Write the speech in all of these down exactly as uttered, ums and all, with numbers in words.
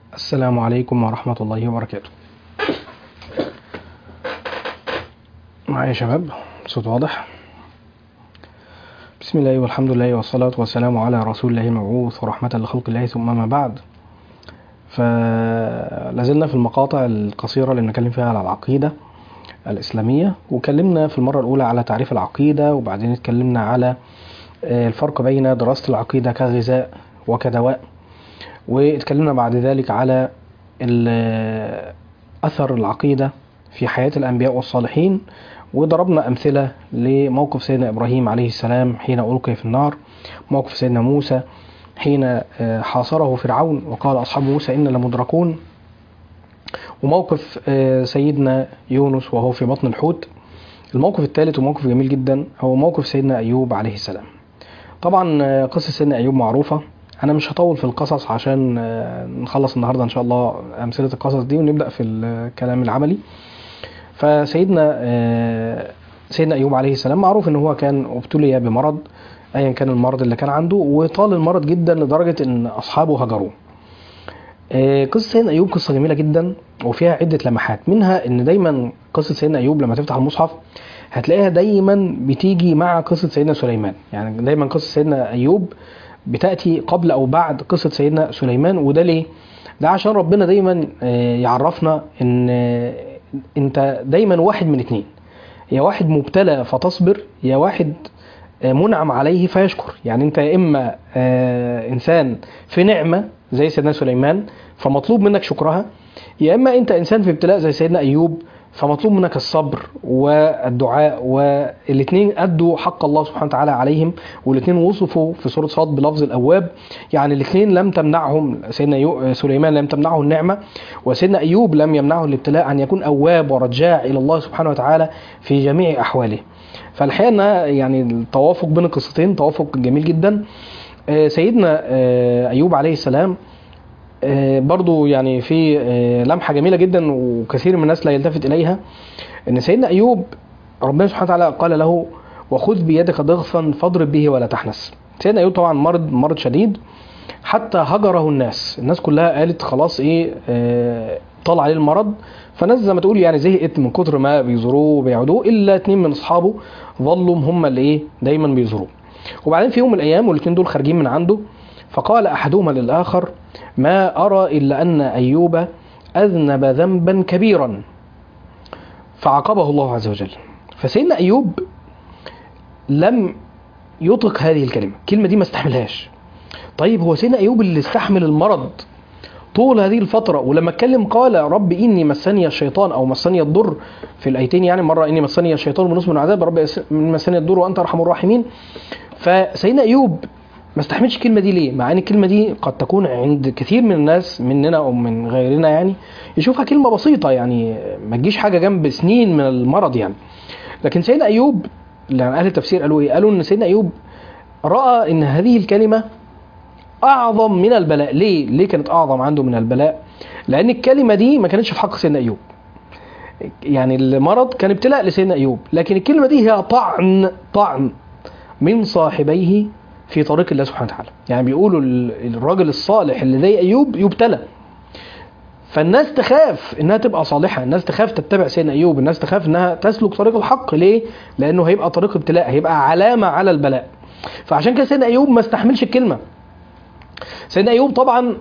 السلام عليكم ورحمة الله وبركاته. معايا يا شباب صوت واضح؟ بسم الله والحمد لله والصلاة والسلام على رسول الله المبعوث ورحمة لخلق الله، ثم ما بعد. فلازلنا في المقاطع القصيرة اللي نتكلم فيها على العقيدة الإسلامية، وكلمنا في المرة الأولى على تعريف العقيدة، وبعدين اتكلمنا على الفرق بين دراسة العقيدة كغذاء وكدواء، واتكلمنا بعد ذلك على أثر العقيدة في حياة الأنبياء والصالحين، وضربنا أمثلة لموقف سيدنا إبراهيم عليه السلام حين ألقي في النار، موقف سيدنا موسى حين حاصره فرعون وقال أصحاب موسى إن لمدركون، وموقف سيدنا يونس وهو في بطن الحوت. الموقف الثالث وموقف جميل جدا هو موقف سيدنا أيوب عليه السلام. طبعا قصة سيدنا أيوب معروفة، أنا مش هطول في القصص عشان نخلص النهاردة إن شاء الله أمثلة القصص دي ونبدأ في الكلام العملي. فسيدنا سيدنا أيوب عليه السلام معروف إن هو كان ابتلي بمرض، أيا كان المرض اللي كان عنده، وطال المرض جدا لدرجة إن أصحابه هجروه. قصة سيدنا أيوب قصة جميلة جدا وفيها عدة لمحات، منها إن دايما قصة سيدنا أيوب لما تفتح المصحف هتلاقيها دايما بتيجي مع قصة سيدنا سليمان، يعني دايما قصة سيدنا أيوب بتأتي قبل أو بعد قصة سيدنا سليمان. وده ليه؟ ده عشان ربنا دايما يعرفنا إن أنت دايما واحد من اتنين، يا واحد مبتلى فتصبر، يا واحد منعم عليه فيشكر. يعني أنت يا إما إنسان في نعمة زي سيدنا سليمان فمطلوب منك شكرها، يا إما أنت إنسان في ابتلاء زي سيدنا أيوب فمطلوب منك الصبر والدعاء، والاثنين أدوا حق الله سبحانه وتعالى عليهم، والاثنين وصفوا في سورة صاد بلفظ الأواب. يعني الاثنين لم تمنعهم، سيدنا سليمان لم تمنعه النعمة، وسيدنا أيوب لم يمنعه الابتلاء أن يكون أواب ورجاع إلى الله سبحانه وتعالى في جميع أحواله. فالحقيقة أن يعني التوافق بين القصتين توافق جميل جدا. سيدنا أيوب عليه السلام برضو يعني في لمحة جميلة جدا وكثير من الناس لا يلتفت إليها، إن سيدنا أيوب ربنا سبحانه وتعالى قال له وخذ بيدك ضغثا فاضرب به ولا تحنث. سيدنا أيوب طبعا مرض مرض شديد حتى هجره الناس، الناس كلها قالت خلاص إيه آه طال عليه المرض، فناس زي ما تقول يعني زهقت من كتر ما بيزوروه وبيعودوه، إلا اتنين من أصحابه ظلوا هم اللي إيه دايما بيزوروه. وبعدين في يوم من الأيام والاتنين دول خارجين من عنده، فقال أحدهما للآخر ما أرى إلا أن أيوب أذنب ذنبا كبيرا فعاقبه الله عز وجل. فسيدنا أيوب لم يطلق هذه الكلمة، الكلمة دي ما استحملهاش. طيب هو سيدنا أيوب اللي استحمل المرض طول هذه الفترة، ولما اتكلم قال رب إني مسني الشيطان أو مسني الضر في الآيتين، يعني مرة إني مسني الشيطان بنصب من عذاب، رب مسني الضر وأنت أرحم الراحمين. فسيدنا أيوب ما استحملش الكلمة دي ليه؟ مع ان الكلمة دي قد تكون عند كثير من الناس مننا او من غيرنا يعني يشوفها كلمة بسيطة، يعني ما تجيش حاجة جنب سنين من المرض يعني. لكن سيدنا أيوب يعني اهل التفسير قالوا ايه؟ قالوا ان سيدنا أيوب رأى ان هذه الكلمة اعظم من البلاء. ليه؟ ليه كانت اعظم عنده من البلاء؟ لان الكلمة دي ما كانتش في حق سيدنا أيوب، يعني المرض كان ابتلاء لسيدنا أيوب، لكن الكلمة دي هي طعن طعن من صاحبيه في طريق الله سبحانه وتعالى. يعني بيقولوا الراجل الصالح اللي زي أيوب يبتلى، فالناس تخاف انها تبقى صالحة، الناس تخاف تتبع سيدنا أيوب، الناس تخاف انها تسلك طريق الحق. ليه؟ لانه هيبقى طريق ابتلاء، هيبقى علامة على البلاء. فعشان كده سيدنا أيوب ما استحملش الكلمة. سيدنا أيوب طبعا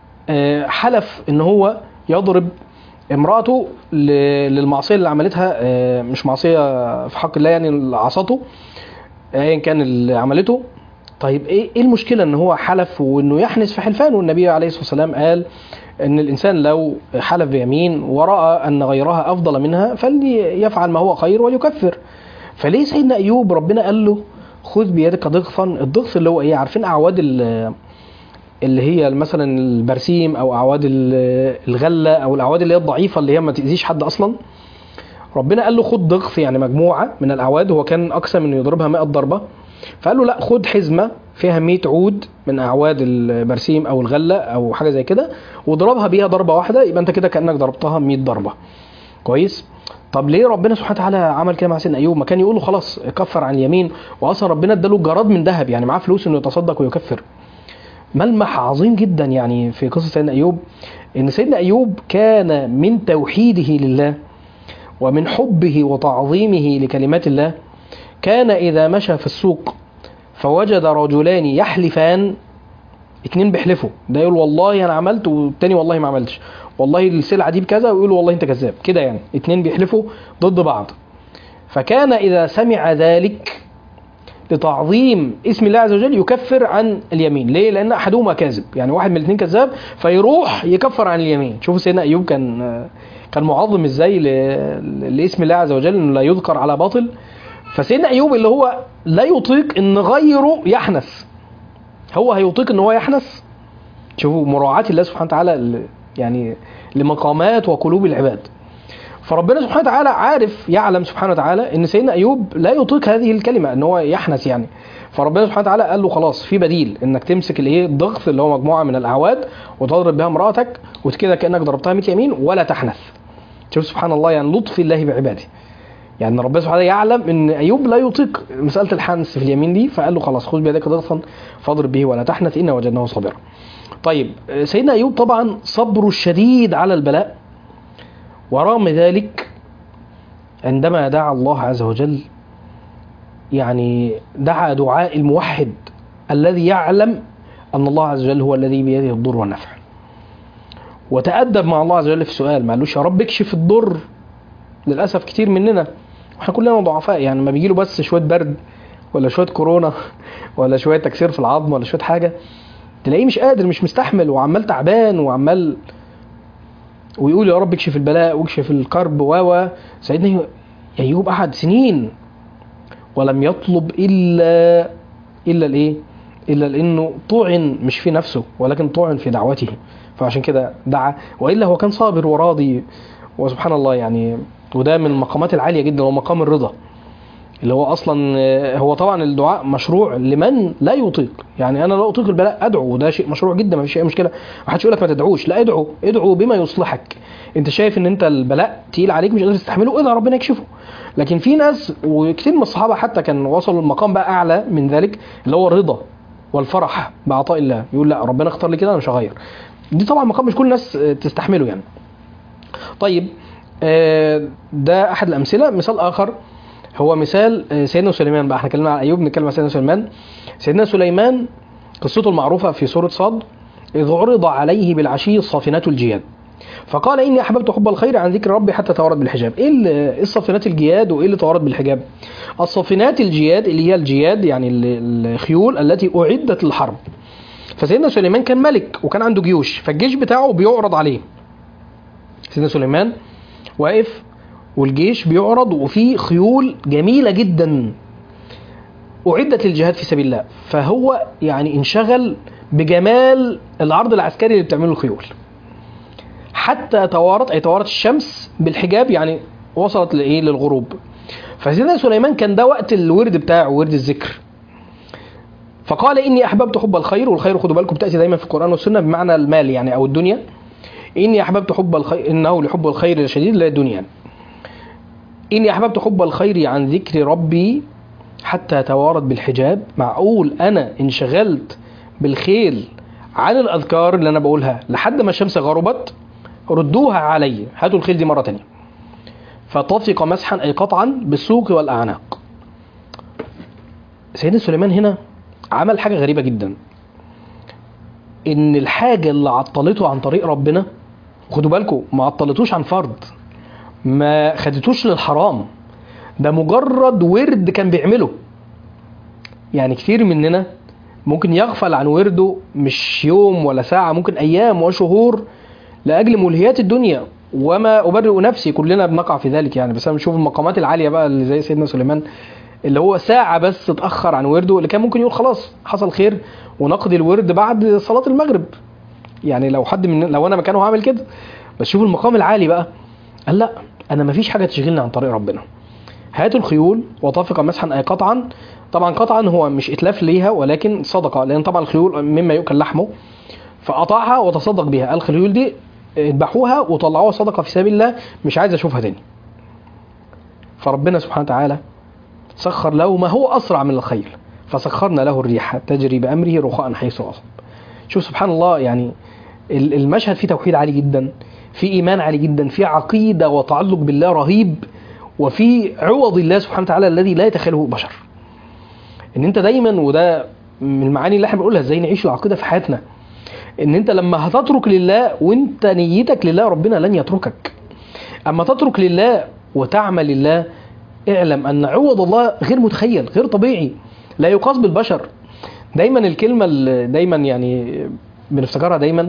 حلف ان هو يضرب امرأته للمعصية اللي عملتها، مش معصية في حق الله يعني عصته ايا كان اللي عملته. طيب ايه المشكلة ان هو حلف وانه يحنس في حلفان؟ والنبي عليه الصلاة والسلام قال ان الانسان لو حلف بيمين ورأى ان غيرها افضل منها فليفعل ما هو خير وليكفر. فليه سيدنا أيوب ربنا قال له خذ بيدك ضغثا؟ الضغث اللي هو ايه؟ عارفين اعواد اللي هي مثلا البرسيم او اعواد الغلة او الاعواد اللي هي الضعيفة اللي هي ما تأذيش حد اصلا؟ ربنا قال له خد ضغث يعني مجموعة من الاعواد، هو كان اقسم انه يضربها مئة ضربة، فقال له لا خد حزمة فيها مئة عود من اعواد البرسيم او الغلة او حاجة زي كده وضربها بيها ضربة واحدة، يبقى انت كده كأنك ضربتها مئة ضربة. كويس؟ طب ليه ربنا سبحانه وتعالى عمل كده مع سيدنا أيوب؟ ما كان يقول له خلاص كفر عن اليمين، واصلا ربنا اداله جراد من ذهب، يعني معاه فلوس انه يتصدق ويكفر. ملمح عظيم جدا يعني في قصة سيدنا أيوب، إن سيدنا أيوب كان من توحيده لله ومن حبه وتعظيمه لكلمات الله، كان إذا مشى في السوق فوجد رجلان يحلفان، اتنين بيحلفوا، ده يقول والله أنا عملت والتاني والله ما عملتش، والله السلعة دي بكذا، ويقول والله أنت كذاب، كده يعني اتنين بيحلفوا ضد بعض. فكان إذا سمع ذلك لتعظيم اسم الله عز وجل يكفر عن اليمين. ليه؟ لأن أحدهما كاذب، يعني واحد من الاثنين كذاب، فيروح يكفر عن اليمين. شوفوا سيدنا أيوب كان كان معظم ازاي لاسم الله عز وجل انه لا يذكر على باطل. فسيدنا أيوب اللي هو لا يطيق ان غيره يحنث، هو هيطيق ان هو يحنث. شوفوا مراعاة الله سبحانه وتعالى يعني لمقامات وقلوب العباد. فربنا سبحانه وتعالى عارف، يعلم سبحانه وتعالى ان سيدنا أيوب لا يطيق هذه الكلمة ان هو يحنث يعني. فربنا سبحانه وتعالى قال له خلاص في بديل، انك تمسك الايه الضغط اللي هو مجموعة من الاعواد وتضرب بها امرأتك وكده كأنك ضربتها مية يمين ولا تحنث. شوف سبحان الله يعني لطف الله بعباده، يعني ربنا سبحانه وتعالى يعلم ان أيوب لا يطيق مسألة الحنث في اليمين دي، فقال له خلاص خذ بيدك ضغطا فاضرب به ولا تحنث إنا وجدناه صابرا. طيب سيدنا أيوب طبعا صبره الشديد على البلاء، ورغم ذلك عندما دعا الله عز وجل يعني دعا دعاء الموحد الذي يعلم أن الله عز وجل هو الذي بيده الضر والنفع، وتأدب مع الله عز وجل في السؤال، ما قالوش يا رب اكشف الضر. للأسف كتير مننا واحنا كلنا ضعفاء، يعني ما بيجيله بس شوية برد ولا شوية كورونا ولا شوية تكسير في العظم ولا شوية حاجة، تلاقيه مش قادر مش مستحمل وعمال تعبان وعمال ويقول يا رب اكشف البلاء واكشف الكرب. و سيدنا أيوب قعد سنين ولم يطلب إلا إلا الإيه إلا لأنه طعن مش في نفسه ولكن طعن في دعوته، فعشان كده دعا، وإلا هو كان صابر وراضي. وسبحان الله يعني، وده من المقامات العالية جدا، ومقام الرضا اللي هو أصلا هو طبعا الدعاء مشروع لمن لا يطيق. يعني أنا لا أطيق البلاء أدعو، وده شيء مشروع جدا، ما فيش أي مشكلة. محدش يقول لك ما تدعوش، لا ادعو، ادعو بما يصلحك. أنت شايف إن أنت البلاء تقيل عليك مش قادر تستحمله، ادعو ربنا يكشفه. لكن في ناس وكثير من الصحابة حتى كان وصلوا المقام بقى أعلى من ذلك، اللي هو الرضا والفرح بعطاء الله، يقول لا ربنا اختار لي كده أنا مش هغير. دي طبعا مقام مش كل الناس تستحمله يعني. طيب ده أحد الأمثلة. مثال آخر هو مثال سيدنا سليمان بقى، احنا اتكلمنا عن أيوب، نتكلم عن سيدنا سليمان. سيدنا سليمان قصته المعروفة في سورة صاد، إذ عرض عليه بالعشي الصافنات الجياد فقال إني أحببت حب الخير عن ذكر ربي حتى توارد بالحجاب. إيه الصافنات الجياد وإيه اللي توارد بالحجاب؟ الصافنات الجياد اللي هي الجياد يعني الخيول التي أعدت للحرب. فسيدنا سليمان كان ملك وكان عنده جيوش، فالجيش بتاعه بيعرض عليه. سيدنا سليمان واقف والجيش بيعرض وفيه خيول جميلة جدا أعدت للجهاد في سبيل الله، فهو يعني انشغل بجمال العرض العسكري اللي بتعمله الخيول حتى توارت أي توارت الشمس بالحجاب، يعني وصلت لإيه للغروب. فسيدنا سليمان كان ده وقت الورد بتاعه، ورد الذكر. فقال إني أحببت حب الخير، والخير خدوا بالكم بتأتي دايما في القرآن والسنة بمعنى المال يعني أو الدنيا. إني أحببت حب الخير، إنه لحب الخير الشديد لا الدنيا. إني أحببت حب الخير عن ذكر ربي حتى توارد بالحجاب. معقول أنا انشغلت بالخير عن الأذكار اللي أنا بقولها لحد ما الشمس غربت؟ ردوها علي، هاتوا الخيل دي مرة تانية. فطفق مسحا أي قطعا بالسوق والأعناق. سيدنا سليمان هنا عمل حاجة غريبة جدا، إن الحاجة اللي عطلته عن طريق ربنا، خدوا بالكم ما عطلتوش عن فرض، ما خدتوش للحرام، ده مجرد ورد كان بيعمله. يعني كتير مننا ممكن يغفل عن ورده مش يوم ولا ساعة، ممكن أيام وشهور لأجل ملهيات الدنيا. وما أبرئ نفسي، كلنا بنقع في ذلك يعني. بس أنا بشوف المقامات العالية بقى اللي زي سيدنا سليمان اللي هو ساعة بس اتأخر عن ورده، اللي كان ممكن يقول خلاص حصل خير ونقضي الورد بعد صلاة المغرب. يعني لو حد من لو أنا مكانه هعمل كده. بس شوف المقام العالي بقى، قال لا أنا مفيش حاجة تشغلني عن طريق ربنا. هاتوا الخيول وطافق مسحا أي قطعا. طبعا قطعا هو مش إتلاف ليها ولكن صدقة، لأن طبعا الخيول مما يؤكل لحمه، فقطعها وتصدق بها. الخيول دي اذبحوها وطلعوها صدقة في سبيل الله، مش عايز أشوفها تاني. فربنا سبحانه وتعالى سخر له ما هو أسرع من الخيل، فسخرنا له الريح تجري بأمره رخاء حيث أصاب. شوف سبحان الله، يعني المشهد فيه توحيد عالي جدا، في ايمان عالي جدا، في عقيده وتعلق بالله رهيب، وفي عوض الله سبحانه وتعالى الذي لا يتخيله بشر. ان انت دايما، وده من المعاني اللي احنا بنقولها ازاي نعيش العقيده في حياتنا، ان انت لما هتترك لله وانت نيتك لله ربنا لن يتركك. اما تترك لله وتعمل لله، اعلم ان عوض الله غير متخيل، غير طبيعي، لا يقاس بالبشر. دايما الكلمه اللي دايما يعني بنفتكرها دايما،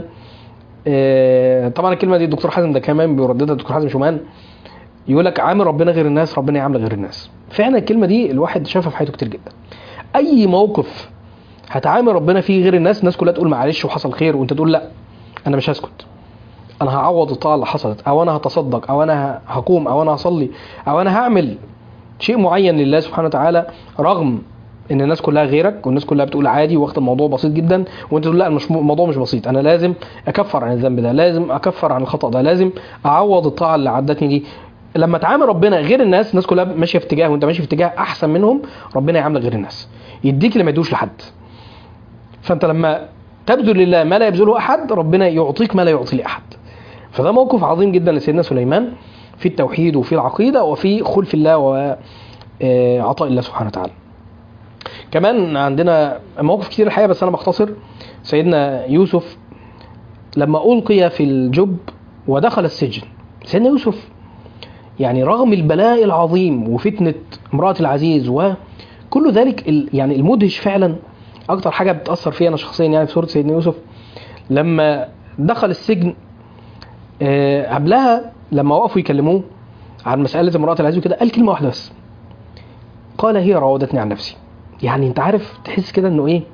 طبعا الكلمه دي الدكتور حازم ده كمان بيرددها، الدكتور حازم شومان، يقول لك عامل ربنا غير الناس ربنا يعامل غير الناس. فعلا الكلمه دي الواحد شافها في حياته كتير جدا. اي موقف هتعامل ربنا فيه غير الناس، الناس كلها تقول معلش وحصل خير، وانت تقول لا انا مش هسكت، انا هعوض الطاعه اللي حصلت، او انا هتصدق، او انا هقوم، او انا هصلي، او انا هعمل شيء معين لله سبحانه وتعالى، رغم ان الناس كلها غيرك والناس كلها بتقول عادي واخد الموضوع بسيط جدا، وانت تقول لا مش الموضوع مش بسيط، انا لازم اكفر عن الذنب ده، لازم اكفر عن الخطأ ده، لازم اعوض الطاعه اللي عدتني دي. لما تعامل ربنا غير الناس، الناس كلها ماشيه في اتجاه وانت ماشي في اتجاه احسن منهم، ربنا يعاملك غير الناس، يديك اللي ما يدوش لحد. فانت لما تبذل لله ما لا يبذله احد، ربنا يعطيك ما لا يعطي لاحد. فده موقف عظيم جدا لسيدنا سليمان في التوحيد وفي العقيده وفي خلف الله وعطاء الله سبحانه وتعالى. كمان عندنا مواقف كتير الحقيقه، بس انا بختصر. سيدنا يوسف لما القي في الجب ودخل السجن، سيدنا يوسف يعني رغم البلاء العظيم وفتنه امراه العزيز وكل ذلك، يعني المدهش فعلا اكتر حاجه بتاثر فيا انا شخصيا يعني في سوره سيدنا يوسف، لما دخل السجن قبلها لما وقفوا يكلموه عن مساله امراه العزيز كده، قال كلمه واحده بس، قال هي راودتني عن نفسي. يعني انت عارف تحس كده انه ايه،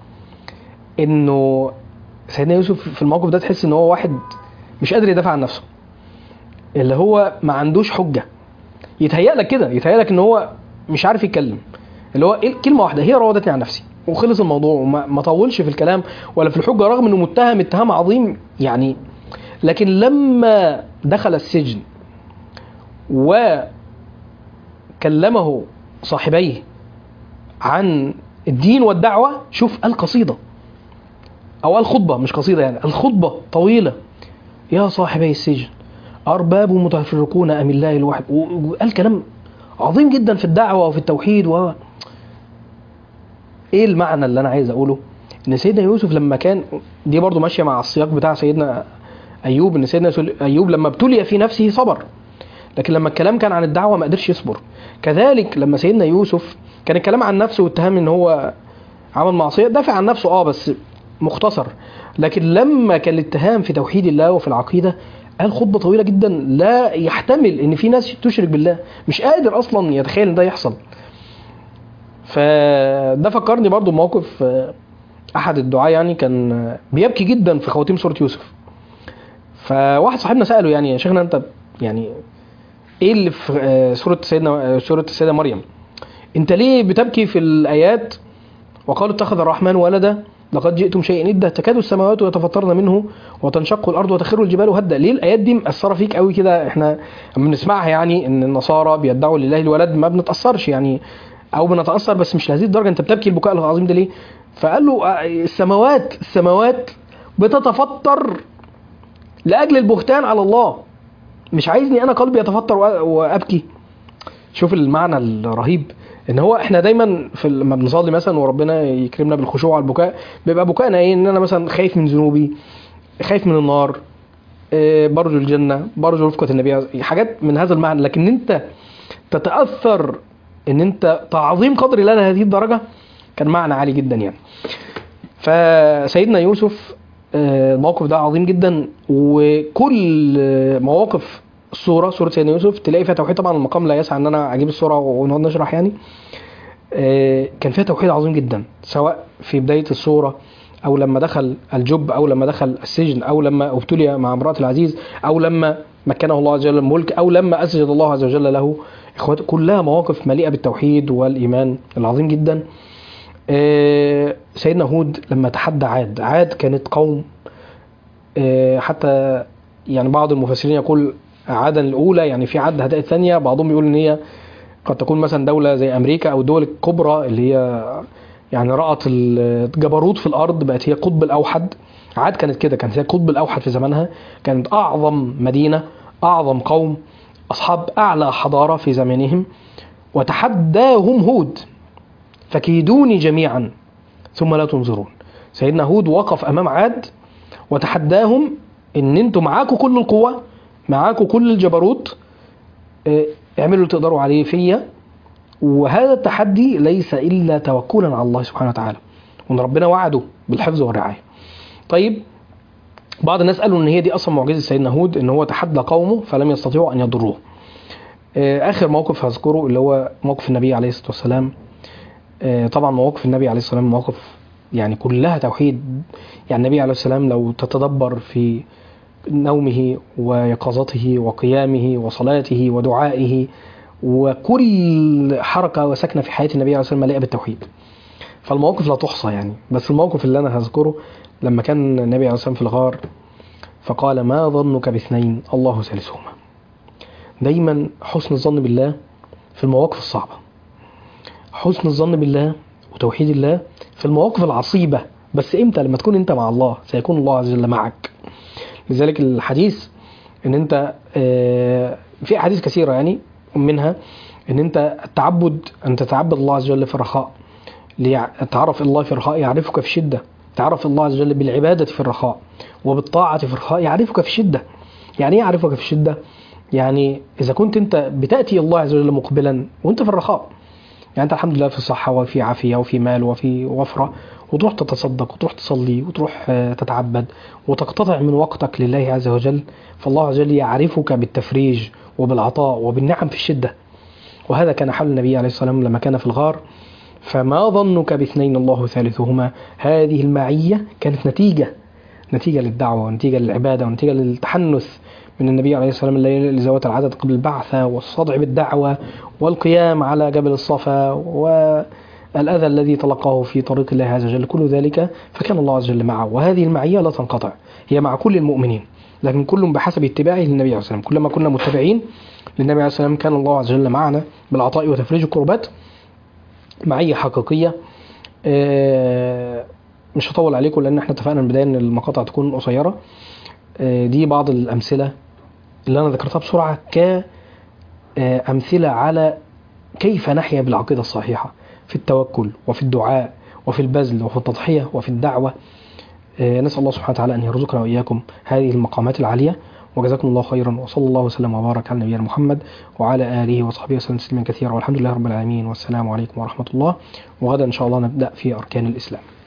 انه سيدنا يوسف في الموقف ده تحس ان هو واحد مش قادر يدافع عن نفسه، اللي هو ما عندوش حجه، يتهيأ لك كده، يتهيأ لك ان هو مش عارف يتكلم، اللي هو إيه كلمه واحده هي راودتني عن نفسي وخلص الموضوع، وما طولش في الكلام ولا في الحجه، رغم انه متهم اتهام عظيم يعني. لكن لما دخل السجن وكلمه صاحبيه عن الدين والدعوه، شوف القصيده او الخطبه، مش قصيده يعني، الخطبه طويله، يا صاحبي السجن ارباب متفرقون ام الله الواحد، وقال كلام عظيم جدا في الدعوه وفي التوحيد. و ايه المعنى اللي انا عايز اقوله؟ ان سيدنا يوسف لما كان، دي برضو ماشيه مع السياق بتاع سيدنا ايوب، ان سيدنا ايوب لما ابتلي في نفسه صبر، لكن لما الكلام كان عن الدعوه ما قدرش يصبر. كذلك لما سيدنا يوسف كان الكلام عن نفسه واتهام ان هو عمل معصيه، دافع عن نفسه اه بس مختصر، لكن لما كان الاتهام في توحيد الله وفي العقيده قال خطبه طويله جدا لا يحتمل ان في ناس تشرك بالله، مش قادر اصلا يتخيل ان ده يحصل. فده فكرني برضو بموقف احد الدعاة، يعني كان بيبكي جدا في خواتيم سوره يوسف، فواحد صاحبنا ساله يعني يا شيخنا انت يعني ايه اللي في سوره سيدنا سوره السيده مريم، انت ليه بتبكي في الايات وقالوا اتخذ الرحمن ولدا لقد جئتم شيئا إدا تكاد السماوات يتفطرن منه وتنشق الارض وتخر الجبال هدا؟ ليه الايات دي مأثره فيك قوي كده؟ احنا لما بنسمعها يعني ان النصارى بيدعوا لله الولد ما بنتأثرش يعني، او بنتأثر بس مش لهذه الدرجه، انت بتبكي البكاء العظيم ده ليه؟ فقال له السماوات السماوات بتتفطر لاجل البهتان على الله، مش عايزني انا قلبي يتفطر وابكي؟ شوف المعنى الرهيب، ان هو احنا دايما في لما بنصلي مثلا وربنا يكرمنا بالخشوع على البكاء، بيبقى بكائنا ايه؟ ان انا مثلا خايف من ذنوبي، خايف من النار، برجو الجنه، برجو رفقه النبي، حاجات من هذا المعنى. لكن انت تتاثر ان انت تعظيم قدر الله لهذه الدرجه، كان معنى عالي جدا يعني. فسيدنا يوسف الموقف ده عظيم جدا، وكل مواقف الصورة سورة سيدنا يوسف تلاقي فيها توحيد. طبعا المقام لا يسعى ان انا اجيب الصورة ونقعد نشرح يعني، كان فيها توحيد عظيم جدا، سواء في بداية الصورة او لما دخل الجب او لما دخل السجن او لما ابتلي مع امرأة العزيز او لما مكنه الله عز وجل الملك او لما اسجد الله عز وجل له، اخوات كلها مواقف مليئة بالتوحيد والايمان العظيم جدا. سيدنا هود لما تحدى عاد، عاد كانت قوم حتى يعني بعض المفسرين يقول عادا الأولى، يعني في عاد هداء الثانية، بعضهم يقول إن هي قد تكون مثلا دولة زي أمريكا أو الدول الكبرى اللي هي يعني رأت الجبروت في الأرض، بقت هي قطب الأوحد، عاد كانت كده، كانت هي القطب الأوحد في زمانها، كانت أعظم مدينة، أعظم قوم، أصحاب أعلى حضارة في زمانهم. وتحداهم هود فكيدوني جميعا ثم لا تنظرون. سيدنا هود وقف أمام عاد وتحداهم إن أنتم معاكم كل القوة، معاكم كل الجبروت، اعملوا اللي تقدروا عليه فيا. وهذا التحدي ليس إلا توكلا على الله سبحانه وتعالى، وأن ربنا وعده بالحفظ والرعاية. طيب، بعض الناس قالوا ان هي دي اصلا معجزه سيدنا هود، ان هو تحدى قومه فلم يستطيعوا ان يضروه. اخر موقف هذكره اللي هو موقف النبي عليه الصلاه والسلام. طبعا مواقف النبي عليه الصلاه والسلام مواقف يعني كلها توحيد. يعني النبي عليه الصلاه والسلام لو تتدبر في نومه ويقظته وقيامه وصلاته ودعائه، وكل حركه وسكنه في حياه النبي عليه الصلاه والسلام مليئه بالتوحيد. فالمواقف لا تحصى يعني. بس الموقف اللي انا هذكره لما كان النبي عليه الصلاه والسلام في الغار فقال: ما ظنك باثنين الله ثالثهما. دايما حسن الظن بالله في المواقف الصعبة، حسن الظن بالله وتوحيد الله في المواقف العصيبة. بس امتى؟ لما تكون انت مع الله سيكون الله عز وجل معك. لذلك الحديث ان انت في احاديث كثيرة يعني منها ان انت التعبد، ان تتعبد الله عز وجل في الرخاء، تعرف الله في الرخاء يعرفك في الشدة. تعرف الله عز وجل بالعبادة في الرخاء وبالطاعة في الرخاء يعرفك في الشدة. يعني ايه يعرفك في الشدة؟ يعني إذا كنت أنت بتأتي الله عز وجل مقبلا وأنت في الرخاء، يعني أنت الحمد لله في صحة وفي عافية وفي مال وفي وفرة، وتروح تتصدق وتروح تصلي وتروح تتعبد وتقتطع من وقتك لله عز وجل، فالله عز وجل يعرفك بالتفريج وبالعطاء وبالنعم في الشدة. وهذا كان حال النبي عليه الصلاة والسلام لما كان في الغار. فما ظنك باثنين الله ثالثهما. هذه المعية كانت نتيجة نتيجة للدعوة ونتيجة للعبادة ونتيجة للتحنث من النبي عليه الصلاة والسلام لذوات العدد قبل البعثة، والصدع بالدعوة والقيام على جبل الصفا والأذى الذي تلقاه في طريق الله عز وجل. كل ذلك فكان الله عز وجل معه. وهذه المعية لا تنقطع، هي مع كل المؤمنين، لكن كل بحسب اتباعه للنبي عليه الصلاة والسلام. كلما كنا متبعين للنبي عليه الصلاة والسلام كان الله عز وجل معنا بالعطاء وتفريج الكربات. معية حقيقية. مش هطول عليكم لأن احنا اتفقنا من البداية أن المقاطع تكون قصيرة. دي بعض الأمثلة اللي أنا ذكرتها بسرعة كأمثلة على كيف نحيا بالعقيدة الصحيحة في التوكل وفي الدعاء وفي البذل وفي التضحية وفي الدعوة. نسأل الله سبحانه وتعالى أن يرزقنا وإياكم هذه المقامات العالية. وجزاكم الله خيرا، وصلى الله وسلم وبارك على نبينا محمد وعلى آله وصحبه وسلم تسليما كثيرا، والحمد لله رب العالمين، والسلام عليكم ورحمة الله. وغدا إن شاء الله نبدأ في أركان الإسلام.